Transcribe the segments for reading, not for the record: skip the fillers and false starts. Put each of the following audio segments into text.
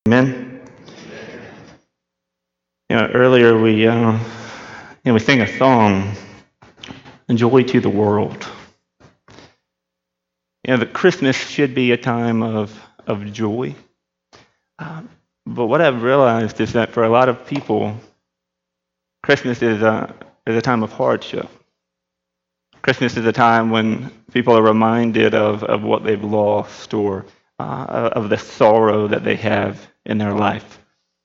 Amen. Earlier we sang a song, "Joy to the World." That Christmas should be a time of joy. But what I've realized is that for a lot of people, Christmas is a time of hardship. Christmas is a time when people are reminded of what they've lost or of the sorrow that they have in their life.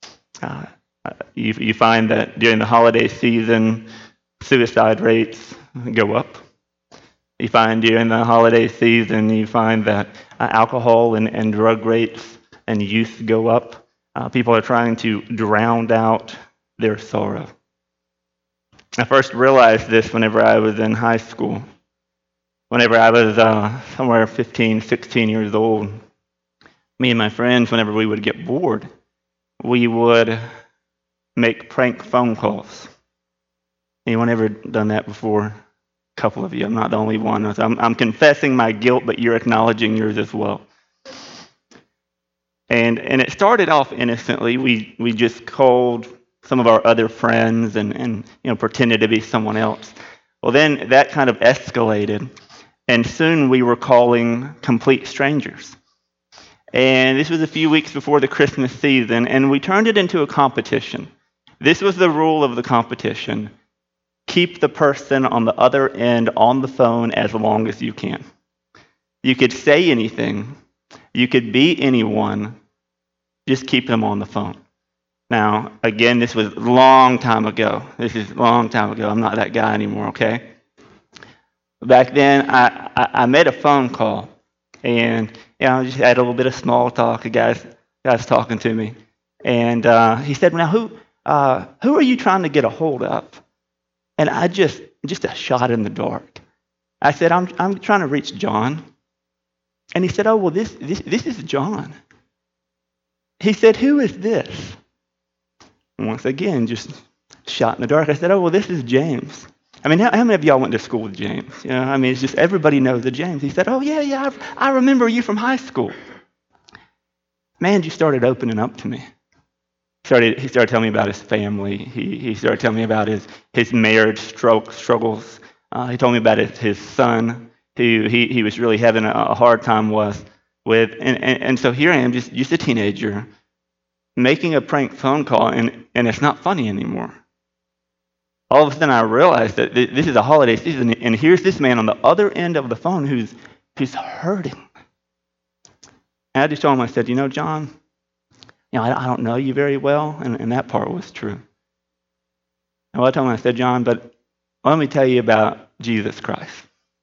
You find that during the holiday season, suicide rates go up. You find during the holiday season, you find that alcohol and drug rates and youth go up. People are trying to drown out their sorrow. I first realized this whenever I was in high school. Whenever I was somewhere 15, 16 years old, me and my friends, whenever we would get bored, we would make prank phone calls. Anyone ever done that before? A couple of you. I'm not the only one. I'm confessing my guilt, but you're acknowledging yours as well. And it started off innocently. We just called some of our other friends and pretended to be someone else. Well, then that kind of escalated, and soon we were calling complete strangers. And this was a few weeks before the Christmas season, and we turned it into a competition. This was the rule of the competition. Keep the person on the other end on the phone as long as you can. You could say anything. You could be anyone. Just keep them on the phone. Now, again, this was a long time ago. I'm not that guy anymore, okay? Back then, I made a phone call, and I just had a little bit of small talk. A guy's talking to me, and he said, "Now, who are you trying to get a hold of?" And I just a shot in the dark. I said, "I'm trying to reach John." And he said, "Oh, well, this is John." He said, "Who is this?" And once again, just shot in the dark. I said, "Oh, well, this is James." I mean, how many of y'all went to school with James? It's just everybody knows the James. He said, "Oh, yeah, I remember you from high school." Man just started opening up to me. He started telling me about his family. He started telling me about his marriage struggles. He told me about his son, who he was really having a hard time with. And so here I am, just a teenager, making a prank phone call, and it's not funny anymore. All of a sudden I realized that this is a holiday season, and here's this man on the other end of the phone who's hurting. And I just told him, I said, "John, I don't know you very well," and that part was true. And I told him, I said, "John, but let me tell you about Jesus Christ.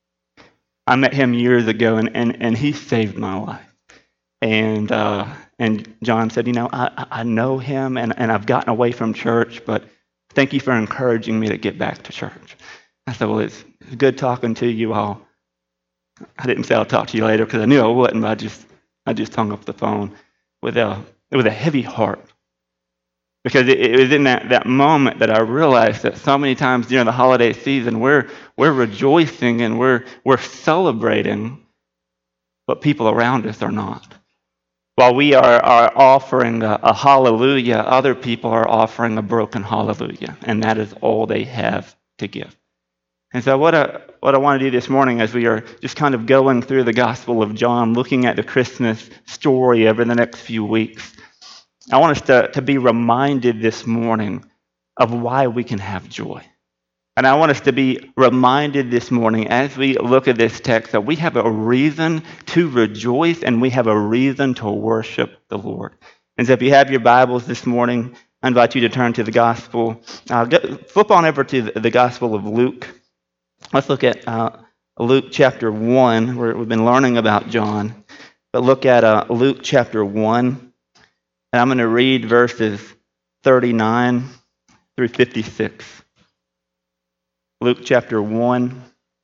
I met him years ago, and he saved my life." And John said, I know him, and I've gotten away from church, but thank you for encouraging me to get back to church." I said, "Well, it's good talking to you all." I didn't say I'll talk to you later because I knew I wouldn't, but I just hung up the phone with a heavy heart. Because it was in that moment that I realized that so many times during the holiday season, we're rejoicing and we're celebrating, but people around us are not. While we are offering a hallelujah, other people are offering a broken hallelujah, and that is all they have to give. And so what I want to do this morning, as we are just kind of going through the Gospel of John, looking at the Christmas story over the next few weeks, I want us to be reminded this morning of why we can have joy. And I want us to be reminded this morning as we look at this text that we have a reason to rejoice and we have a reason to worship the Lord. And so if you have your Bibles this morning, I invite you to turn to the Gospel. Flip on over to the Gospel of Luke. Let's look at Luke chapter 1, where we've been learning about John. But look at Luke chapter 1. And I'm going to read verses 39 through 56. Luke chapter 1,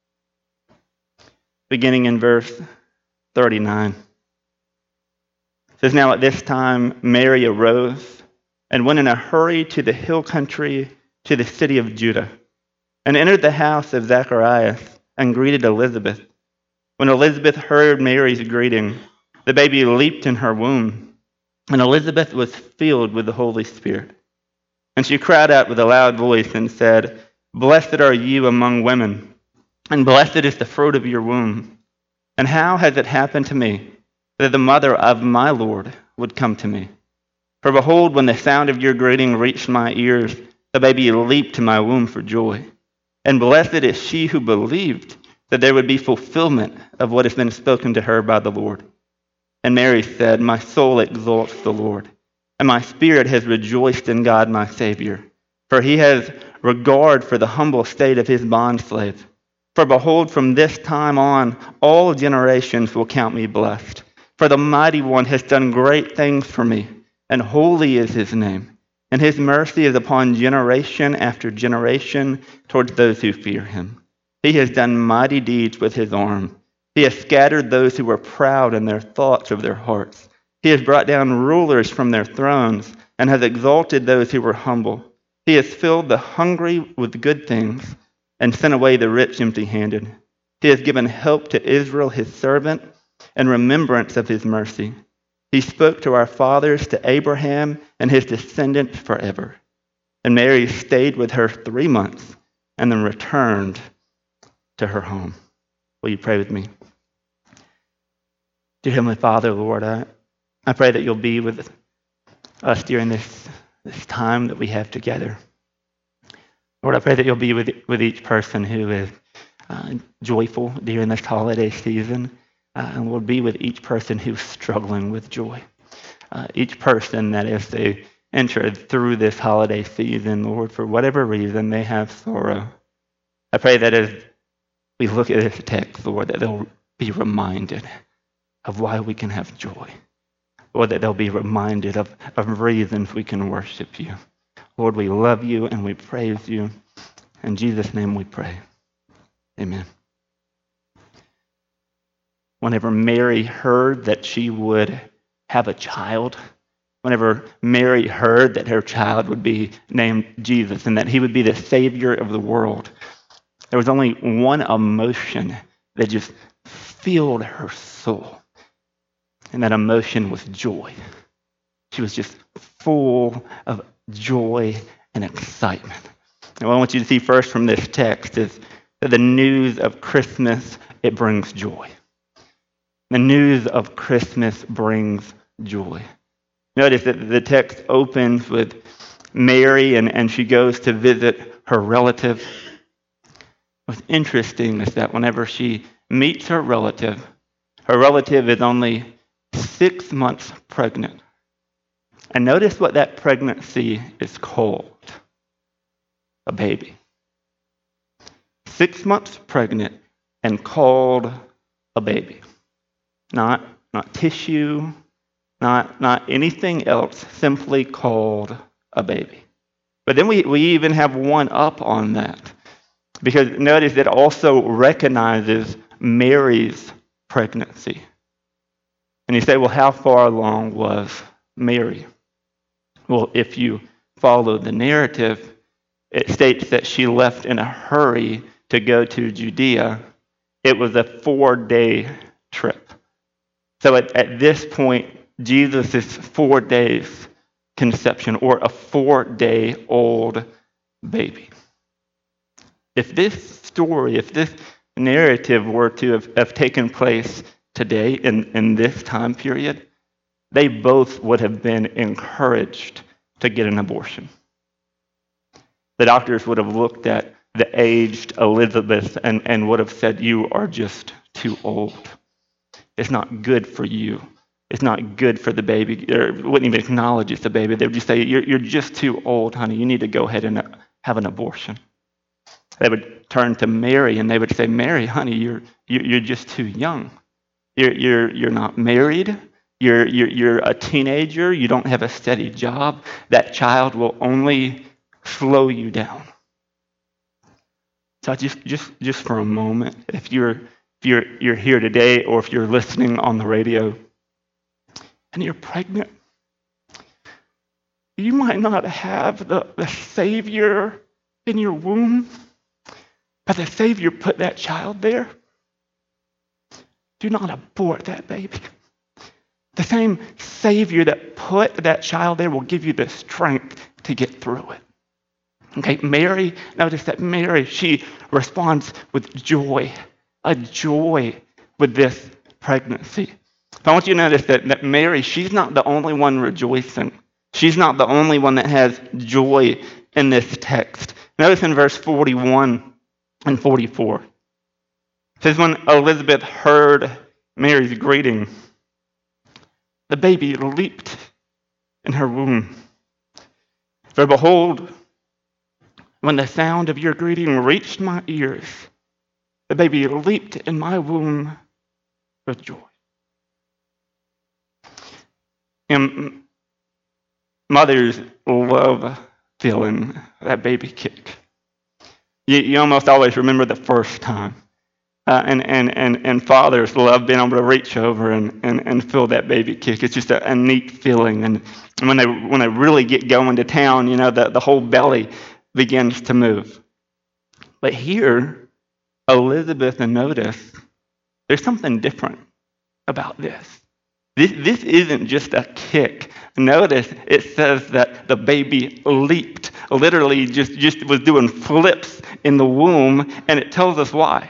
beginning in verse 39. It says, "Now at this time Mary arose and went in a hurry to the hill country, to the city of Judah, and entered the house of Zacharias and greeted Elizabeth. When Elizabeth heard Mary's greeting, the baby leaped in her womb. And Elizabeth was filled with the Holy Spirit. And she cried out with a loud voice and said, "Blessed are you among women, and blessed is the fruit of your womb. And how has it happened to me that the mother of my Lord would come to me? For behold, when the sound of your greeting reached my ears, the baby leaped to my womb for joy. And blessed is she who believed that there would be fulfillment of what has been spoken to her by the Lord." And Mary said, "My soul exalts the Lord, and my spirit has rejoiced in God my Savior, for he has regard for the humble state of his bondslave. For behold, from this time on, all generations will count me blessed. For the Mighty One has done great things for me, and holy is his name. And his mercy is upon generation after generation towards those who fear him. He has done mighty deeds with his arm. He has scattered those who were proud in their thoughts of their hearts. He has brought down rulers from their thrones and has exalted those who were humble. He has filled the hungry with good things and sent away the rich empty-handed. He has given help to Israel his servant and remembrance of his mercy. He spoke to our fathers, to Abraham and his descendants forever." And Mary stayed with her 3 months and then returned to her home. Will you pray with me? Dear Heavenly Father, Lord, I pray that you'll be with us during this time that we have together. Lord, I pray that you'll be with each person who is joyful during this holiday season, and Lord, be with each person who's struggling with joy. Each person that as they enter through this holiday season, Lord, for whatever reason they have sorrow, I pray that as we look at this text, Lord, that they'll be reminded of why we can have joy. Lord, that they'll be reminded of reasons we can worship you. Lord, we love you and we praise you. In Jesus' name we pray. Amen. Whenever Mary heard that she would have a child, whenever Mary heard that her child would be named Jesus and that he would be the Savior of the world, there was only one emotion that just filled her soul. And that emotion was joy. She was just full of joy and excitement. And what I want you to see first from this text is that the news of Christmas, it brings joy. The news of Christmas brings joy. Notice that the text opens with Mary and she goes to visit her relative. What's interesting is that whenever she meets her relative is only 6 months pregnant. And notice what that pregnancy is called. A baby. 6 months pregnant and called a baby. Not tissue, not anything else, simply called a baby. But then we even have one up on that. Because notice it also recognizes Mary's pregnancy. And you say, well, how far along was Mary? Well, if you follow the narrative, it states that she left in a hurry to go to Judea. It was a 4-day trip. So at this point, Jesus is 4 days conception, or a 4-day-old baby. If this story, if this narrative were to have taken place today in this time period, they both would have been encouraged to get an abortion. The doctors would have looked at the aged Elizabeth and would have said, "You are just too old. It's not good for you. It's not good for the baby." Or wouldn't even acknowledge it's a baby. They would just say, you're just too old, honey. You need to go ahead and have an abortion. They would turn to Mary and they would say, "Mary, honey, you're just too young. You're not married. You're a teenager. You don't have a steady job. That child will only slow you down." So just for a moment, if you're here today, or if you're listening on the radio, and you're pregnant, you might not have the Savior in your womb, but the Savior put that child there. Do not abort that baby. The same Savior that put that child there will give you the strength to get through it. Okay, Mary, notice that Mary, she responds with joy, a joy with this pregnancy. So I want you to notice that Mary, she's not the only one rejoicing. She's not the only one that has joy in this text. Notice in verse 41 and 44. It says, when Elizabeth heard Mary's greeting, the baby leaped in her womb. For behold, when the sound of your greeting reached my ears, the baby leaped in my womb with joy. And mothers love feeling that baby kick. You almost always remember the first time. And fathers love being able to reach over and feel that baby kick. It's just a neat feeling. And when they really get going to town, the whole belly begins to move. But here, Elizabeth, and notice, there's something different about this. This isn't just a kick. Notice it says that the baby leaped, literally just was doing flips in the womb, and it tells us why.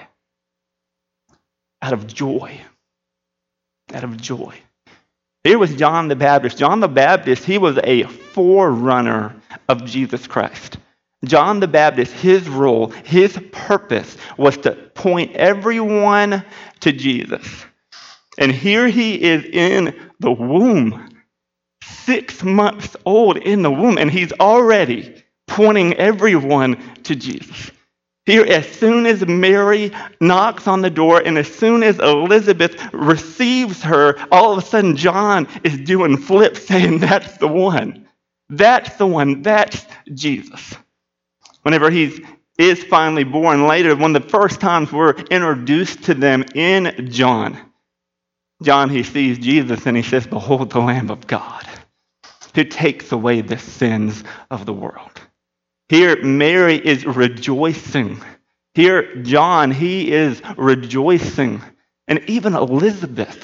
Out of joy. Out of joy. Here was John the Baptist. John the Baptist, he was a forerunner of Jesus Christ. John the Baptist, his role, his purpose was to point everyone to Jesus. And here he is in the womb, 6 months old in the womb, and he's already pointing everyone to Jesus. Here, as soon as Mary knocks on the door and as soon as Elizabeth receives her, all of a sudden John is doing flips saying, that's the one. That's the one. That's Jesus. Whenever he is finally born later, one of the first times we're introduced to them in John, he sees Jesus and he says, behold the Lamb of God who takes away the sins of the world. Here, Mary is rejoicing. Here, John, he is rejoicing. And even Elizabeth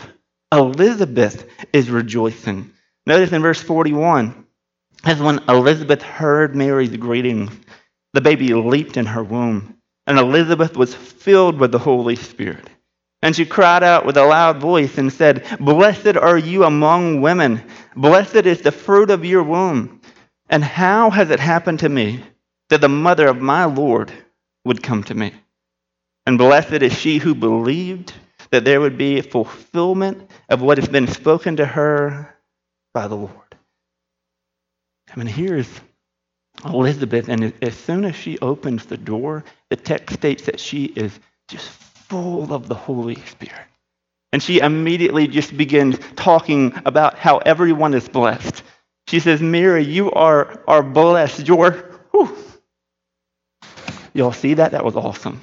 is rejoicing. Notice in verse 41, as when Elizabeth heard Mary's greetings, the baby leaped in her womb, and Elizabeth was filled with the Holy Spirit. And she cried out with a loud voice and said, blessed are you among women. Blessed is the fruit of your womb. And how has it happened to me that the mother of my Lord would come to me? And blessed is she who believed that there would be a fulfillment of what has been spoken to her by the Lord. Here's Elizabeth, and as soon as she opens the door, the text states that she is just full of the Holy Spirit. And she immediately just begins talking about how everyone is blessed. She says, Mary, you are blessed. Y'all see that? That was awesome.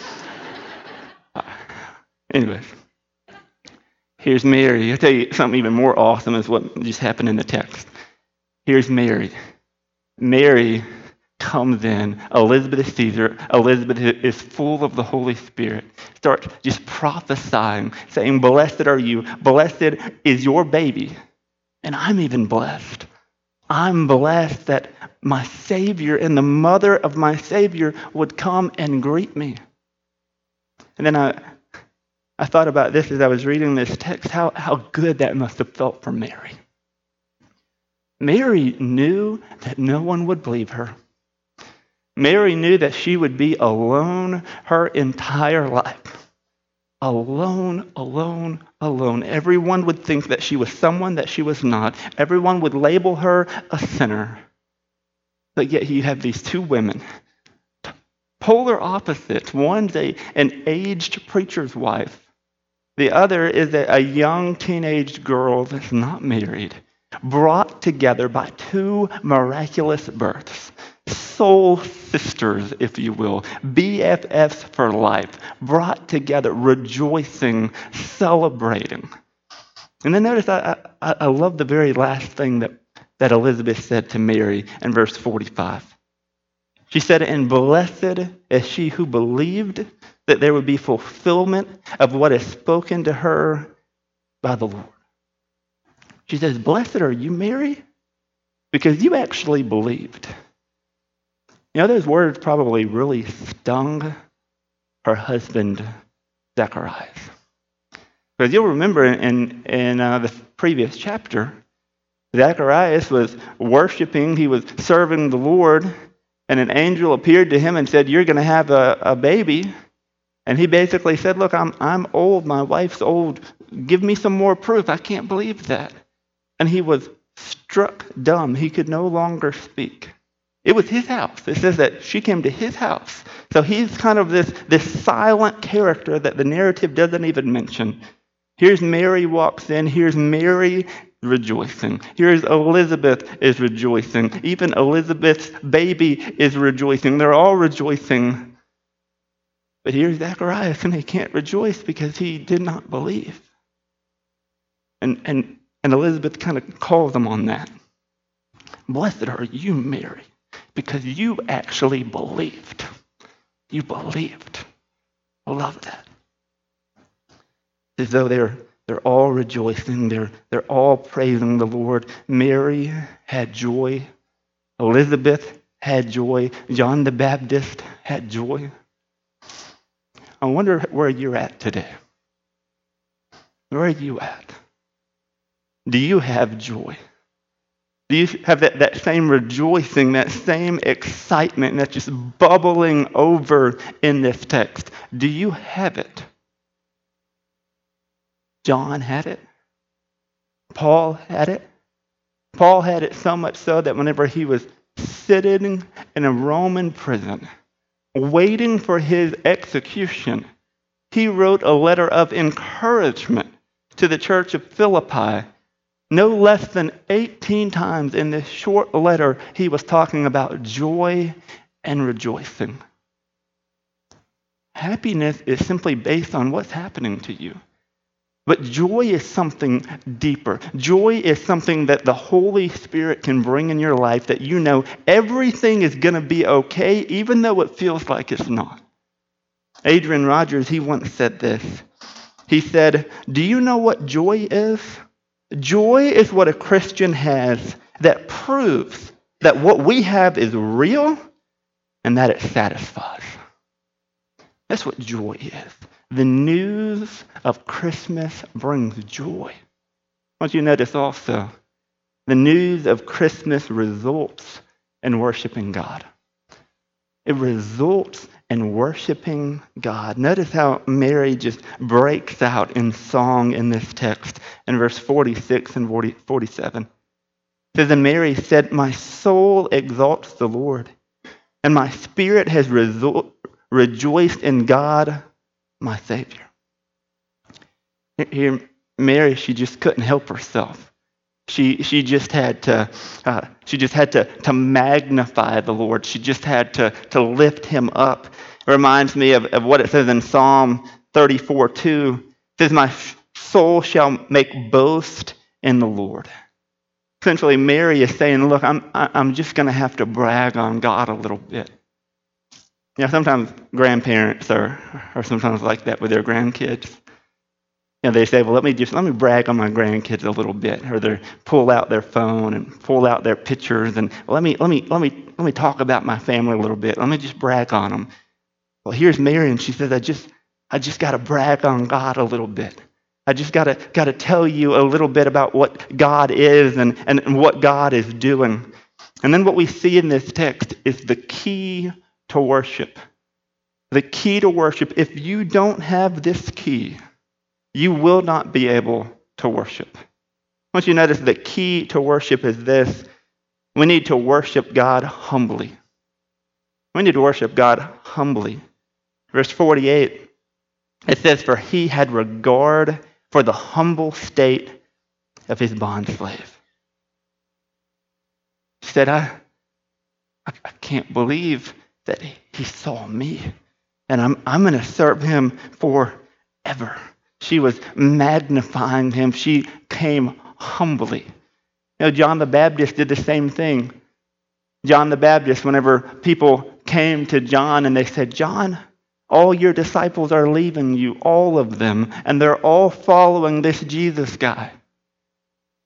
Anyways, here's Mary. I'll tell you something even more awesome is what just happened in the text. Here's Mary. Mary comes in. Elizabeth sees her. Elizabeth is full of the Holy Spirit. Starts just prophesying, saying, blessed are you. Blessed is your baby. And I'm even blessed. I'm blessed that my Savior and the mother of my Savior would come and greet me. And then I thought about this as I was reading this text, how good that must have felt for Mary. Mary knew that no one would believe her. Mary knew that she would be alone her entire life. Alone, alone, alone. Everyone would think that she was someone that she was not. Everyone would label her a sinner. But yet you have these two women, polar opposites. One's an aged preacher's wife. The other is a young teenage girl that's not married, brought together by two miraculous births. Soul sisters, if you will, BFFs for life, brought together, rejoicing, celebrating. And then notice, I love the very last thing that Elizabeth said to Mary in verse 45. She said, and blessed is she who believed that there would be fulfillment of what is spoken to her by the Lord. She says, "Blessed are you, Mary, because you actually believed." You know, those words probably really stung her husband, Zacharias. Because you'll remember in the previous chapter, Zacharias was worshiping, he was serving the Lord, and an angel appeared to him and said, "You're going to have a baby." And he basically said, "Look, I'm old, my wife's old. Give me some more proof. I can't believe that." And he was struck dumb. He could no longer speak. It was his house. It says that she came to his house. So he's kind of this silent character that the narrative doesn't even mention. Here's Mary walks in. Here's Mary rejoicing. Here's Elizabeth is rejoicing. Even Elizabeth's baby is rejoicing. They're all rejoicing. But here's Zacharias, and he can't rejoice because he did not believe. And Elizabeth kind of calls him on that. "Blessed are you, Mary, because you actually believed." You believed. I love that. As though they're all rejoicing, they're all praising the Lord. Mary had joy. Elizabeth had joy. John the Baptist had joy. I wonder where you're at today. Where are you at? Do you have joy? Do you have that same rejoicing, that same excitement that's just bubbling over in this text? Do you have it? John had it. Paul had it. Paul had it so much so that whenever he was sitting in a Roman prison, waiting for his execution, he wrote a letter of encouragement to the church of Philippi. No less than 18 times in this short letter, he was talking about joy and rejoicing. Happiness is simply based on what's happening to you. But joy is something deeper. Joy is something that the Holy Spirit can bring in your life, that you know everything is going to be okay, even though it feels like it's not. Adrian Rogers, he once said this. He said, "Do you know what joy is? Joy is what a Christian has that proves that what we have is real and that it satisfies." That's what joy is. The news of Christmas brings joy. I want you to notice also, the news of Christmas results in worshiping God. It results in worshiping God. Notice how Mary just breaks out in song in this text in verse 46 and 47. It says, "And Mary said, 'My soul exalts the Lord, and my spirit has rejoiced in God, my Savior.'" Here, Mary, she just couldn't help herself. She just had to magnify the Lord. She just had to lift him up. It reminds me of what it says in Psalm 34:2. It says, "My soul shall make boast in the Lord." Essentially, Mary is saying, "Look, I'm just going to have to brag on God a little bit." You know, sometimes grandparents are sometimes like that with their grandkids. You know, they say, "Well, let me brag on my grandkids a little bit," or they pull out their phone and pull out their pictures and, "Well, let me talk about my family a little bit. Let me just brag on them." Well, here's Mary, and she says, "I just got to brag on God a little bit. I just got to tell you a little bit about what God is and what God is doing." And then what we see in this text is the key to worship. The key to worship. If you don't have this key, you will not be able to worship. Once you notice, the key to worship is this. We need to worship God humbly. We need to worship God humbly. Verse 48, it says, "For he had regard for the humble state of his bondslave." He said, I can't believe that he saw me, and I'm going to serve him forever. She was magnifying him. She came humbly. You know, John the Baptist did the same thing. John the Baptist, whenever people came to John and they said, "John, all your disciples are leaving you, all of them, and they're all following this Jesus guy."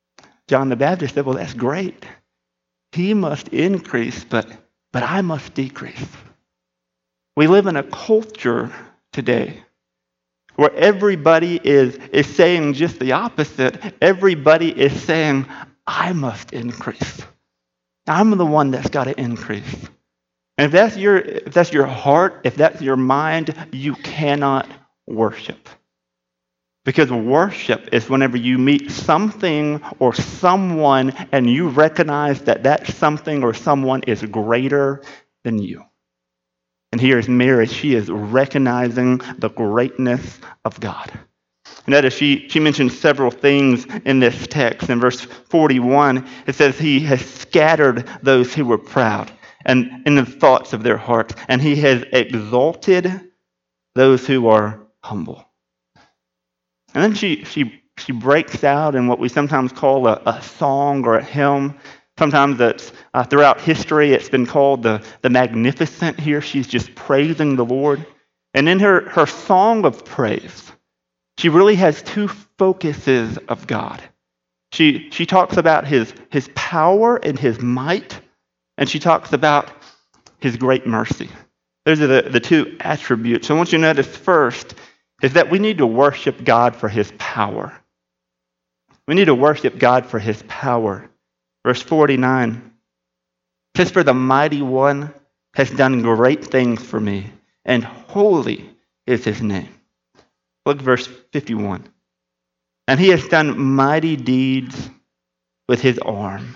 John the Baptist said, well, that's great. He must increase, but I must decrease. We live in a culture today where everybody is saying just the opposite. Everybody is saying, I must increase. I'm the one that's got to increase. And if that's your heart, if that's your mind, you cannot worship. Because worship is whenever you meet something or someone and you recognize that that something or someone is greater than you. And here is Mary. She is recognizing the greatness of God. And that is, she mentions several things in this text. In verse 41, it says, He has scattered those who were proud and in the thoughts of their hearts, and He has exalted those who are humble. And then she breaks out in what we sometimes call a song or a hymn. Sometimes that's throughout history, it's been called the Magnificent. Here she's just praising the Lord. And in her song of praise, she really has two focuses of God. She talks about his power and his might, and she talks about his great mercy. Those are the two attributes. I want you to notice first is that we need to worship God for his power. We need to worship God for his power. Verse 49 says, For the mighty one has done great things for me, and holy is his name. Look at verse 51. And he has done mighty deeds with his arm.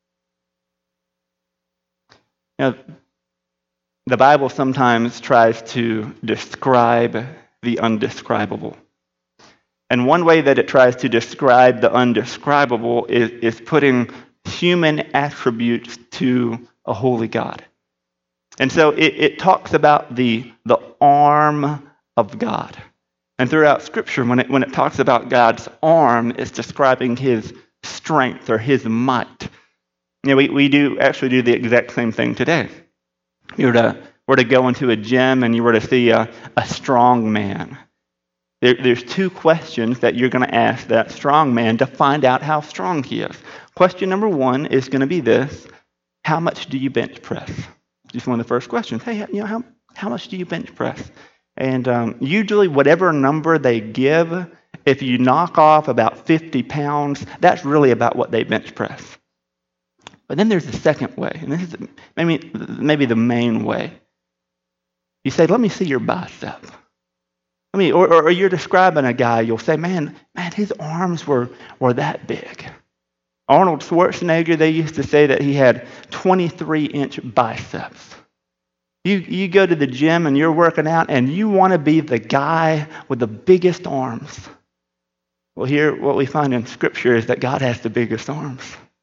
Now, the Bible sometimes tries to describe the undescribable. And one way that it tries to describe the undescribable is putting human attributes to a holy God. And so it talks about the arm of God. And throughout Scripture, when it talks about God's arm, it's describing his strength or his might. You know, we do the exact same thing today. You were to go into a gym and you were to see a strong man. There's two questions that you're going to ask that strong man to find out how strong he is. Question number one is going to be this: how much do you bench press? Just one of the first questions. Hey, how much do you bench press? And usually whatever number they give, if you knock off about 50 pounds, that's really about what they bench press. But then there's the second way, and this is maybe the main way. You say, let me see your bicep. Or you're describing a guy, you'll say, man, his arms were that big. Arnold Schwarzenegger, they used to say that he had 23-inch biceps. You go to the gym and you're working out and you want to be the guy with the biggest arms. Well, here, what we find in Scripture is that God has the biggest arms.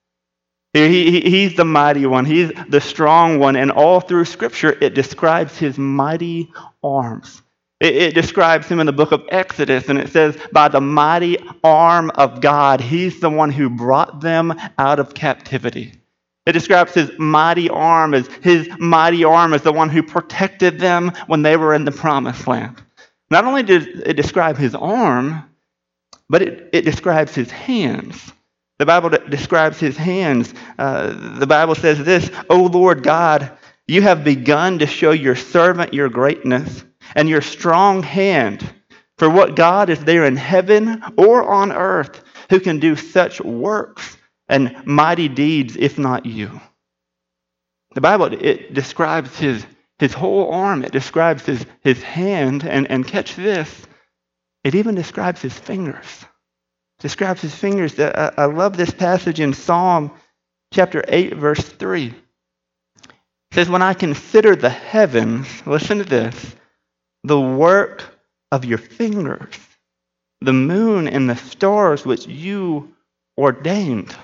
He's the mighty one. He's the strong one. And all through Scripture, it describes his mighty arms. It describes him in the book of Exodus, and it says, by the mighty arm of God, he's the one who brought them out of captivity. It describes his mighty arm as the one who protected them when they were in the promised land. Not only does it describe his arm, but it describes his hands. The Bible describes his hands. The Bible says this, O Lord God, you have begun to show your servant your greatness and your strong hand. For what God is there in heaven or on earth who can do such works and mighty deeds if not you? The Bible, it describes his whole arm. It describes his hand. And catch this, it even describes his fingers. Describes his fingers. I love this passage in Psalm chapter 8, verse 3. It says, when I consider the heavens, listen to this, the work of your fingers, the moon and the stars which you ordained.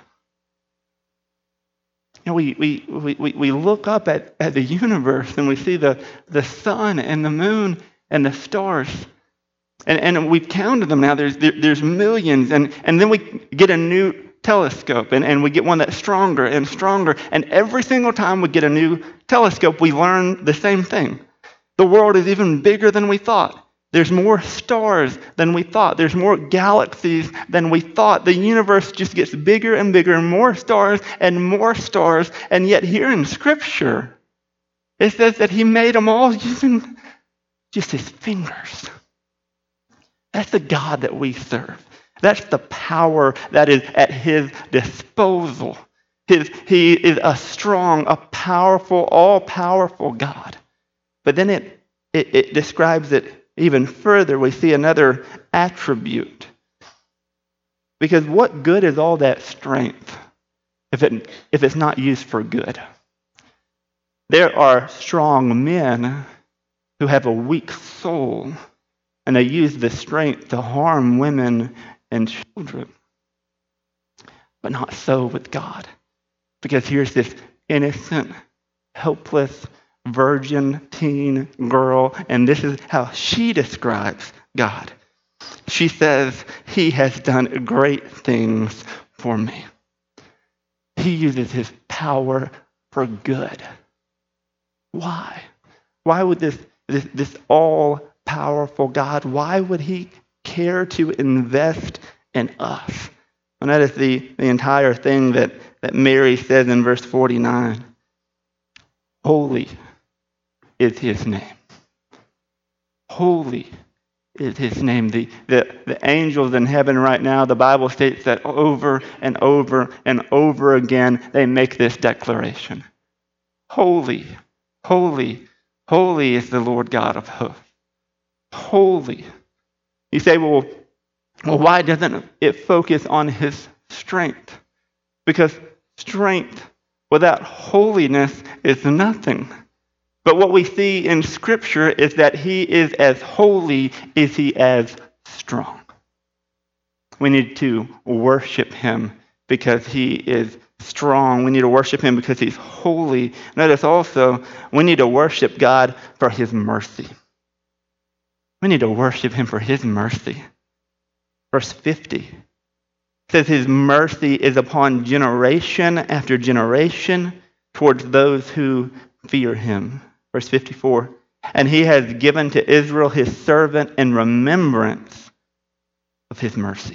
You know, we look up at the universe and we see the sun and the moon and the stars. And we've counted them now. There's millions. And then we get a new telescope and we get one that's stronger and stronger. And every single time we get a new telescope, we learn the same thing. The world is even bigger than we thought. There's more stars than we thought. There's more galaxies than we thought. The universe just gets bigger and bigger, and more stars and more stars. And yet here in Scripture, it says that he made them all using just his fingers. That's the God that we serve. That's the power that is at his disposal. He is a strong, a powerful, all-powerful God. But then it describes it even further. We see another attribute. Because what good is all that strength if it's not used for good? There are strong men who have a weak soul, and they use the strength to harm women and children. But not so with God. Because here's this innocent, helpless, virgin teen girl, and this is how she describes God. She says, he has done great things for me. He uses his power for good. Why? Why would this all-powerful God, why would he care to invest in us? And that is the entire thing that Mary says in verse 49. Holy is his name. Holy is his name. The angels in heaven right now, the Bible states that over and over and over again, they make this declaration. Holy, holy, holy is the Lord God of hosts. Holy. You say, well, why doesn't it focus on his strength? Because strength without holiness is nothing. But what we see in Scripture is that he is as holy as he is strong. We need to worship him because he is strong. We need to worship him because he's holy. Notice also, we need to worship God for his mercy. We need to worship him for his mercy. Verse 50 says his mercy is upon generation after generation towards those who fear him. Verse 54, and he has given to Israel his servant in remembrance of his mercy.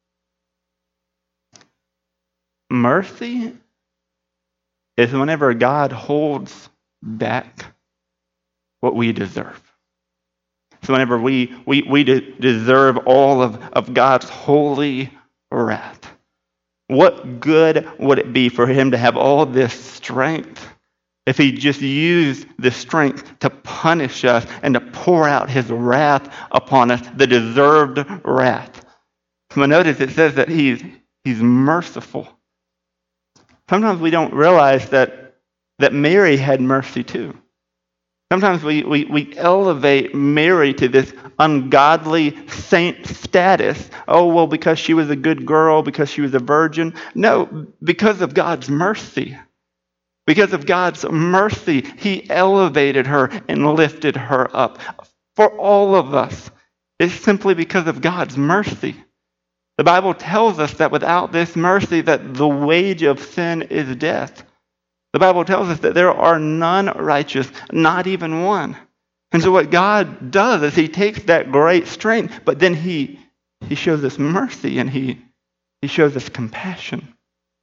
Mercy is whenever God holds back what we deserve. So whenever we deserve all of God's holy wrath. What good would it be for him to have all this strength if he just used the strength to punish us and to pour out his wrath upon us, the deserved wrath? So notice it says that he's merciful. Sometimes we don't realize that Mary had mercy too. Sometimes we elevate Mary to this ungodly saint status. Oh, well, because she was a good girl, because she was a virgin. No, because of God's mercy. Because of God's mercy, he elevated her and lifted her up. For all of us, it's simply because of God's mercy. The Bible tells us that without this mercy, that the wage of sin is death. The Bible tells us that there are none righteous, not even one. And so what God does is he takes that great strength, but then he shows us mercy and he shows us compassion.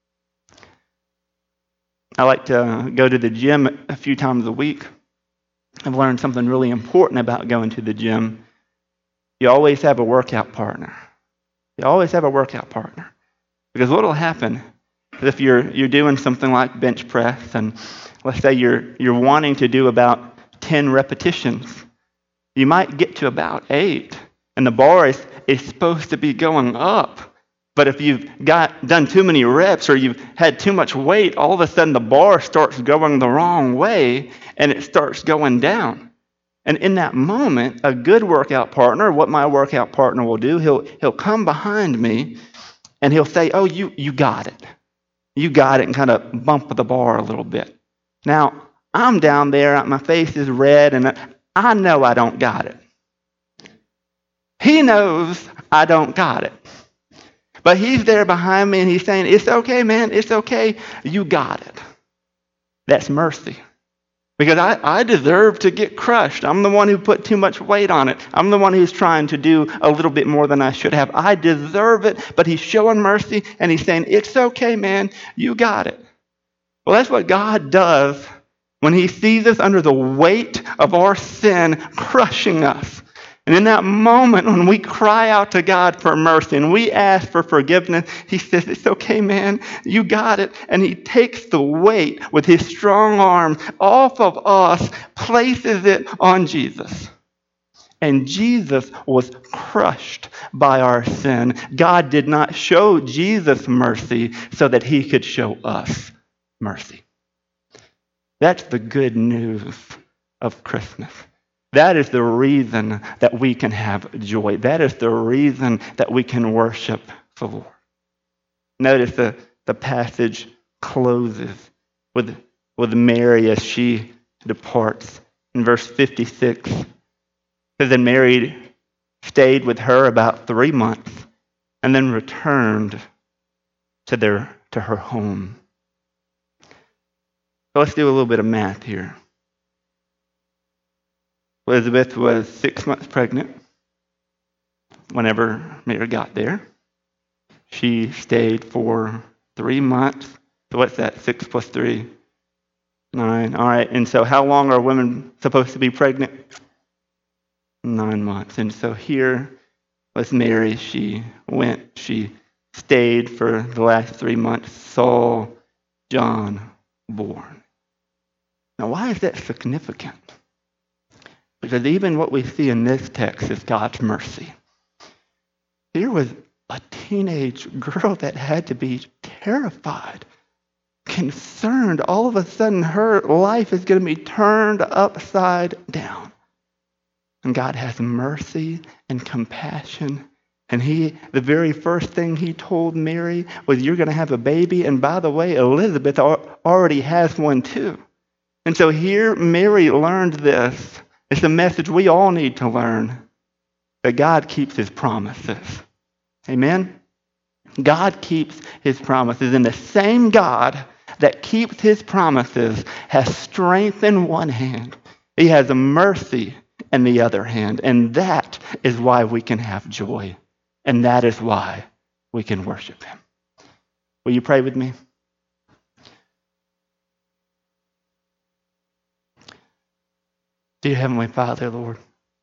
I like to go to the gym a few times a week. I've learned something really important about going to the gym. You always have a workout partner. You always have a workout partner. Because what will happen if you're doing something like bench press, and let's say you're wanting to do about 10 repetitions, you might get to about 8, and the bar is supposed to be going up. But if you've done too many reps or you've had too much weight, all of a sudden the bar starts going the wrong way and it starts going down. And in that moment, a good workout partner, what my workout partner will do, he'll come behind me and he'll say, oh, you got it. You got it, and kind of bump the bar a little bit. Now, I'm down there, my face is red, and I know I don't got it. He knows I don't got it. But he's there behind me, and he's saying, it's okay, man, it's okay. You got it. That's mercy. Because I deserve to get crushed. I'm the one who put too much weight on it. I'm the one who's trying to do a little bit more than I should have. I deserve it, but he's showing mercy and he's saying, it's okay, man. You got it. Well, that's what God does when he sees us under the weight of our sin crushing us. And in that moment when we cry out to God for mercy and we ask for forgiveness, he says, it's okay, man, you got it. And he takes the weight with his strong arm off of us, places it on Jesus. And Jesus was crushed by our sin. God did not show Jesus mercy so that he could show us mercy. That's the good news of Christmas. That is the reason that we can have joy. That is the reason that we can worship the Lord. Notice the passage closes with Mary as she departs. In verse 56, it says, and Mary stayed with her about 3 months and then returned to her home. So let's do a little bit of math here. Elizabeth was 6 months pregnant whenever Mary got there. She stayed for 3 months. So what's that? 6 plus 3? 9. All right. And so how long are women supposed to be pregnant? 9 months. And so here was Mary. She stayed for the last 3 months, saw John born. Now, why is that significant? Because even what we see in this text is God's mercy. Here was a teenage girl that had to be terrified, concerned. All of a sudden, her life is going to be turned upside down. And God has mercy and compassion. And the very first thing he told Mary was, you're going to have a baby. And by the way, Elizabeth already has one too. And so here Mary learned this. It's a message we all need to learn, that God keeps his promises. Amen? God keeps his promises. And the same God that keeps his promises has strength in one hand. He has a mercy in the other hand. And that is why we can have joy. And that is why we can worship him. Will you pray with me? Dear Heavenly Father, Lord,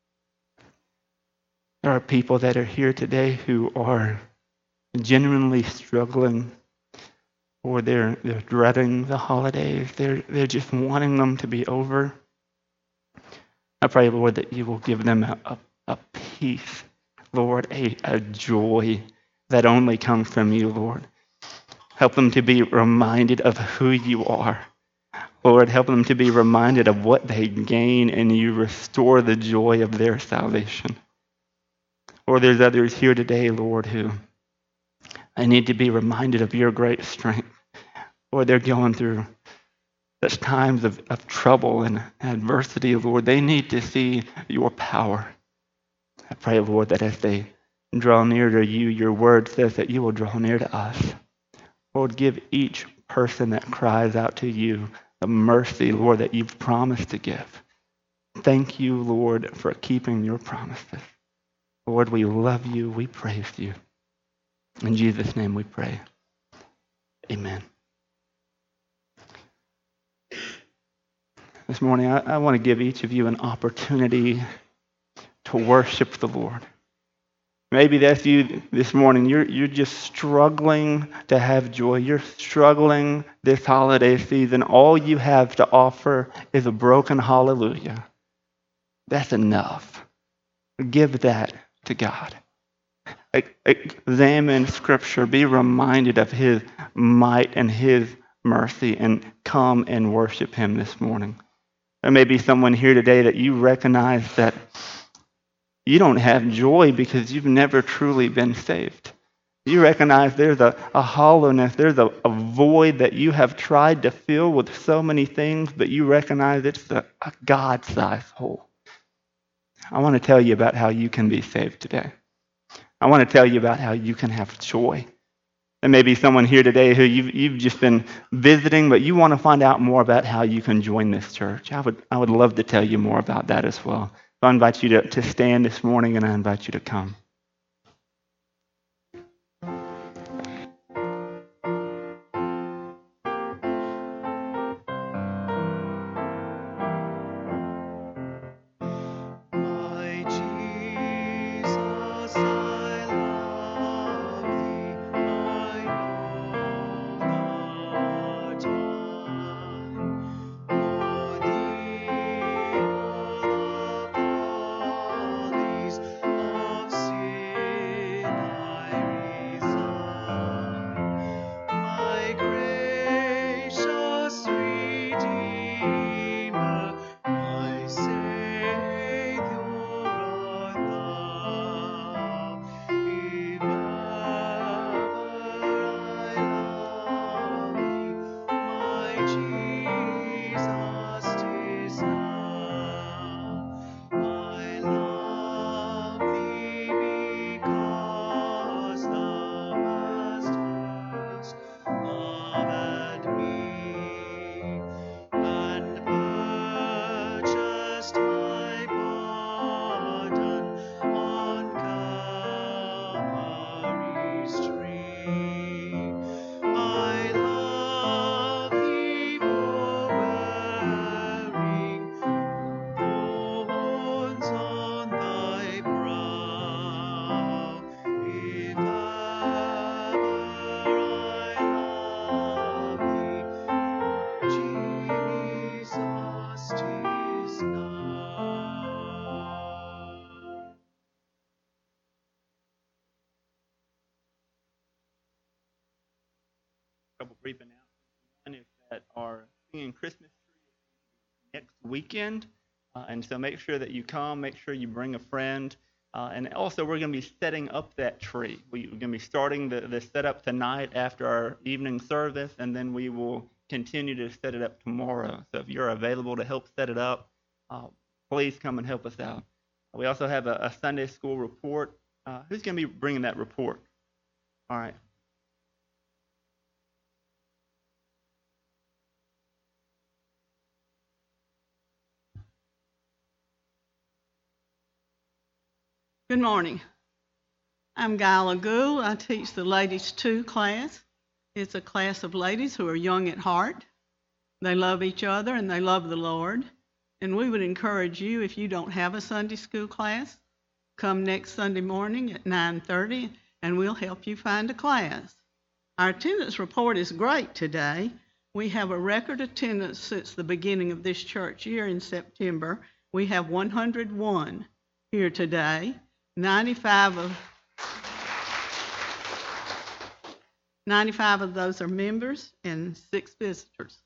there are people that are here today who are genuinely struggling, or they're dreading the holidays. They're just wanting them to be over. I pray, Lord, that you will give them a peace, Lord, a joy that only comes from you, Lord. Help them to be reminded of who you are. Lord, help them to be reminded of what they gain, and you restore the joy of their salvation. Or there's others here today, Lord, who I need to be reminded of your great strength. Or they're going through such times of trouble and adversity, Lord. They need to see your power. I pray, Lord, that as they draw near to you, your word says that you will draw near to us. Lord, give each person that cries out to you the mercy, Lord, that you've promised to give. Thank you, Lord, for keeping your promises. Lord, we love you. We praise you. In Jesus' name we pray. Amen. This morning, I want to give each of you an opportunity to worship the Lord. Maybe that's you this morning. You're just struggling to have joy. You're struggling this holiday season. All you have to offer is a broken hallelujah. That's enough. Give that to God. Examine Scripture. Be reminded of his might and his mercy, and come and worship him this morning. There may be someone here today that you recognize that you don't have joy because you've never truly been saved. You recognize there's a hollowness, there's a void that you have tried to fill with so many things, but you recognize it's a God-sized hole. I want to tell you about how you can be saved today. I want to tell you about how you can have joy. There may be someone here today who you've just been visiting, but you want to find out more about how you can join this church. I would love to tell you more about that as well. So I invite you to stand this morning, and I invite you to come. Couple brief announcements. One is that our singing Christmas tree is next weekend, and so make sure that you come. Make sure you bring a friend, and also we're going to be setting up that tree. We're going to be starting the setup tonight after our evening service, and then we will continue to set it up tomorrow. So if you're available to help set it up, please come and help us out. We also have a Sunday school report. Who's going to be bringing that report? All right. Good morning. I'm Gyla Gould. I teach the Ladies 2 class. It's a class of ladies who are young at heart. They love each other and they love the Lord. And we would encourage you, if you don't have a Sunday school class, come next Sunday morning at 9:30 and we'll help you find a class. Our attendance report is great today. We have a record attendance since the beginning of this church year in September. We have 101 here today. 95 of those are members and 6 visitors.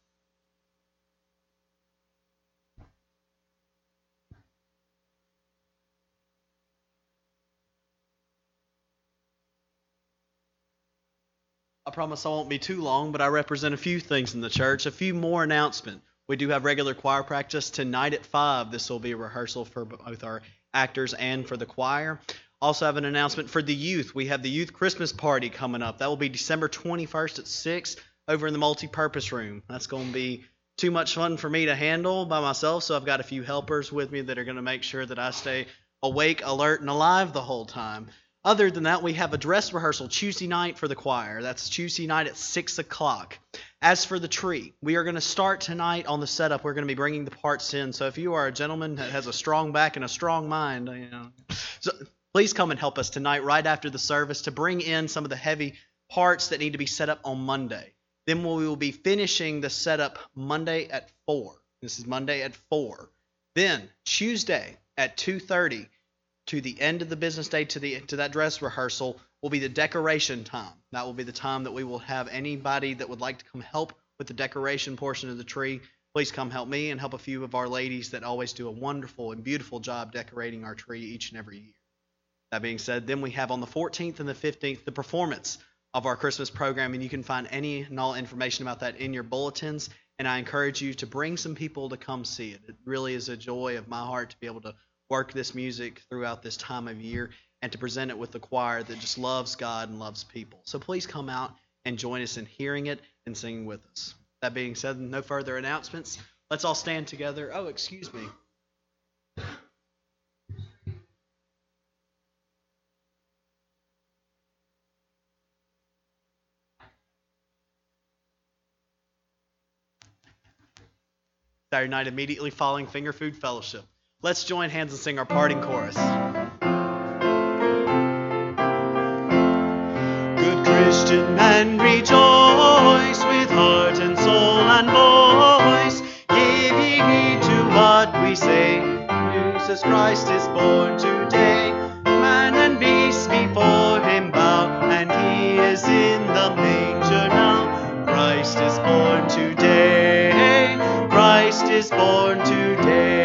I promise I won't be too long, but I represent a few things in the church, a few more announcements. We do have regular choir practice tonight at 5. This will be a rehearsal for both our actors and for the choir. Also have an announcement for the youth. We have the youth Christmas party coming up. That will be December 21st at 6 over in the multi-purpose room. That's going to be too much fun for me to handle by myself, so I've got a few helpers with me that are going to make sure that I stay awake, alert, and alive the whole time. Other than that, we have a dress rehearsal Tuesday night for the choir. That's Tuesday night at 6 o'clock. As for the tree, we are going to start tonight on the setup. We're going to be bringing the parts in. So if you are a gentleman that has a strong back and a strong mind, so please come and help us tonight right after the service to bring in some of the heavy parts that need to be set up on Monday. Then we will be finishing the setup Monday at 4. This is Monday at 4. Then Tuesday at 2:30. To the end of the business day, to that dress rehearsal, will be the decoration time. That will be the time that we will have anybody that would like to come help with the decoration portion of the tree. Please come help me and help a few of our ladies that always do a wonderful and beautiful job decorating our tree each and every year. That being said, then we have on the 14th and the 15th the performance of our Christmas program, and you can find any and all information about that in your bulletins. And I encourage you to bring some people to come see it. It really is a joy of my heart to be able to work this music throughout this time of year and to present it with the choir that just loves God and loves people. So please come out and join us in hearing it and singing with us. That being said, no further announcements. Let's all stand together. Oh, excuse me. Saturday night immediately following Finger Food Fellowship. Let's join hands and sing our parting chorus. Good Christian man, rejoice with heart and soul and voice. Give ye heed to what we say. Jesus Christ is born today. Man and beast before him bow, and he is in the manger now. Christ is born today. Christ is born today.